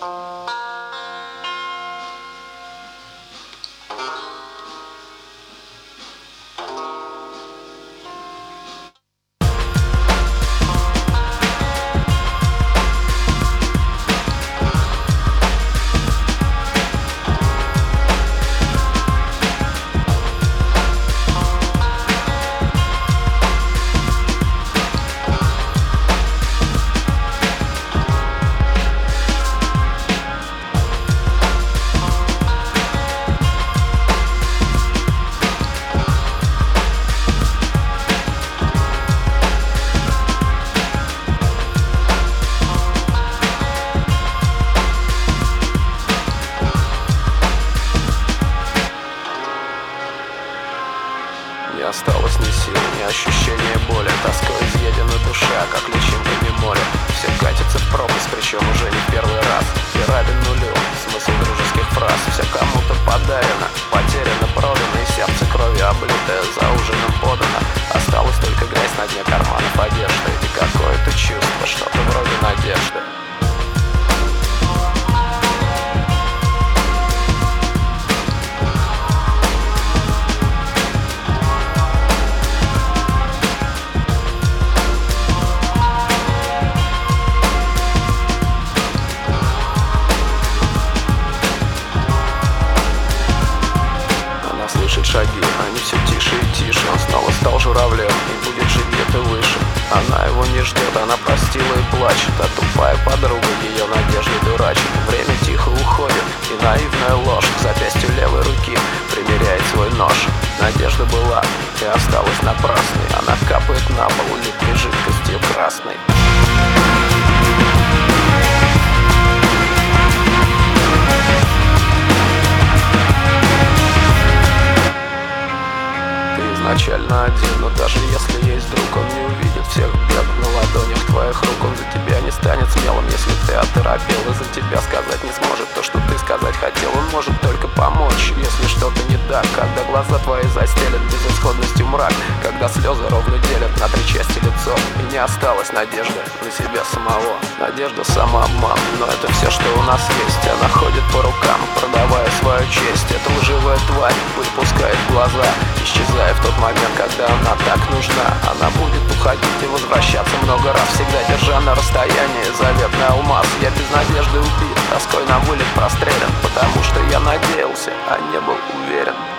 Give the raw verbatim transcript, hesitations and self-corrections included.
Не осталось ни сил, ни ощущения боли. Тоской изъедена душа, как личинками моря. Все катится в пропасть, причем уже не в первый раз. И равен нулю смысл дружеских фраз. Все кому-то подарено, потеряно, продано. И сердце кровью облитое, за ужином подано. Осталась только грязь на дне карманов одежды. И какое-то чувство, что-то вроде надежды. Слышит шаги, они все тише и тише. Он снова стал журавлем и будет жить где-то выше. Она его не ждет, она простила и плачет. А тупая подруга ее надежды дурачит. Время тихо уходит, и наивная ложь к запястью левой руки примеряет свой нож. Надежда была и осталась напрасной. Она капает на пол липкой жидкостью красной. Изначально один, но даже если есть друг, он не увидит всех бед на ладонях твоих рук. Он за тебя не станет смелым, если ты оторопел, и за тебя сказать не сможет то, что ты сказать хотел. Он может только помочь, если что-то не так. Когда глаза твои застелят безысходностью мрак, когда слезы ровно делят на три части лицо, и не осталось надежды на себя самого. Надежда — самообман, но это все, что у нас есть. Она ходит по рукам, продавая свою честь. Эта лживая тварь пыль пускает в глаза, исчезая в тот момент, когда она так нужна. Она будет уходить и возвращаться много раз, всегда держа на расстоянии заветный алмаз. Я без надежды убит, тоской на вылет прострелен, потому что я надеялся, а не был уверен.